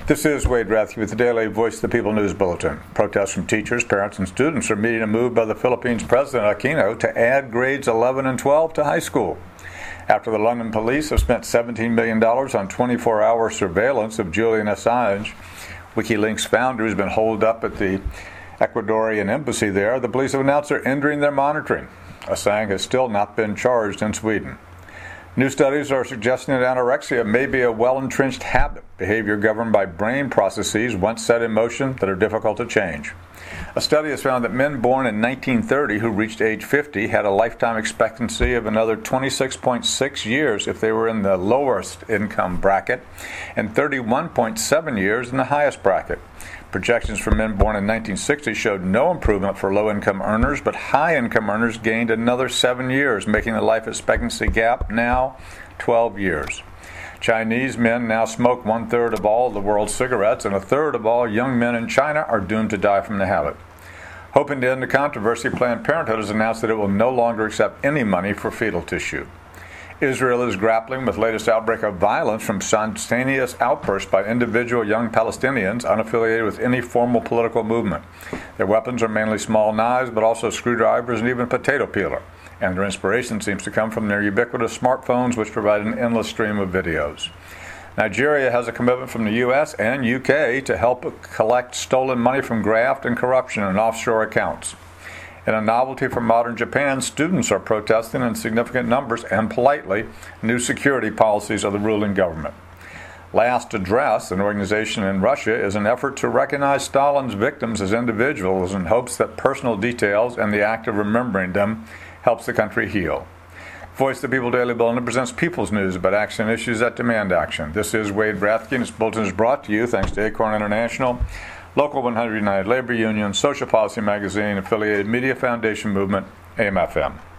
This is Wade Rathke with the Daily Voice of the People News Bulletin. Protests from teachers, parents, and students are meeting a move by the Philippines President Aquino to add grades 11 and 12 to high school. After the London police have spent $17 million on 24-hour surveillance of Julian Assange, WikiLeaks founder who's been holed up at the Ecuadorian embassy there, the police have announced they're ending their monitoring. Assange has still not been charged in Sweden. New studies are suggesting that anorexia may be a well-entrenched habit, behavior governed by brain processes once set in motion that are difficult to change. A study has found that men born in 1930 who reached age 50 had a lifetime expectancy of another 26.6 years if they were in the lowest income bracket, and 31.7 years in the highest bracket. Projections for men born in 1960 showed no improvement for low-income earners, but high-income earners gained another 7 years, making the life expectancy gap now 12 years. Chinese men now smoke 1/3 of all the world's cigarettes, and 1/3 of all young men in China are doomed to die from the habit. Hoping to end the controversy, Planned Parenthood has announced that it will no longer accept any money for fetal tissue. Israel is grappling with latest outbreak of violence from spontaneous outbursts by individual young Palestinians unaffiliated with any formal political movement. Their weapons are mainly small knives, but also screwdrivers and even a potato peeler. And their inspiration seems to come from their ubiquitous smartphones, which provide an endless stream of videos. Nigeria has a commitment from the U.S. and U.K. to help collect stolen money from graft and corruption in offshore accounts. In a novelty from modern Japan, students are protesting in significant numbers and politely new security policies of the ruling government. Last Address, an organization in Russia, is an effort to recognize Stalin's victims as individuals in hopes that personal details and the act of remembering them helps the country heal. Voice of the People Daily Bulletin presents people's news about action issues that demand action. This is Wade Rathke, and this bulletin is brought to you thanks to Acorn International, Local 100 United Labor Union, Social Policy Magazine, Affiliated Media Foundation Movement, AM/FM.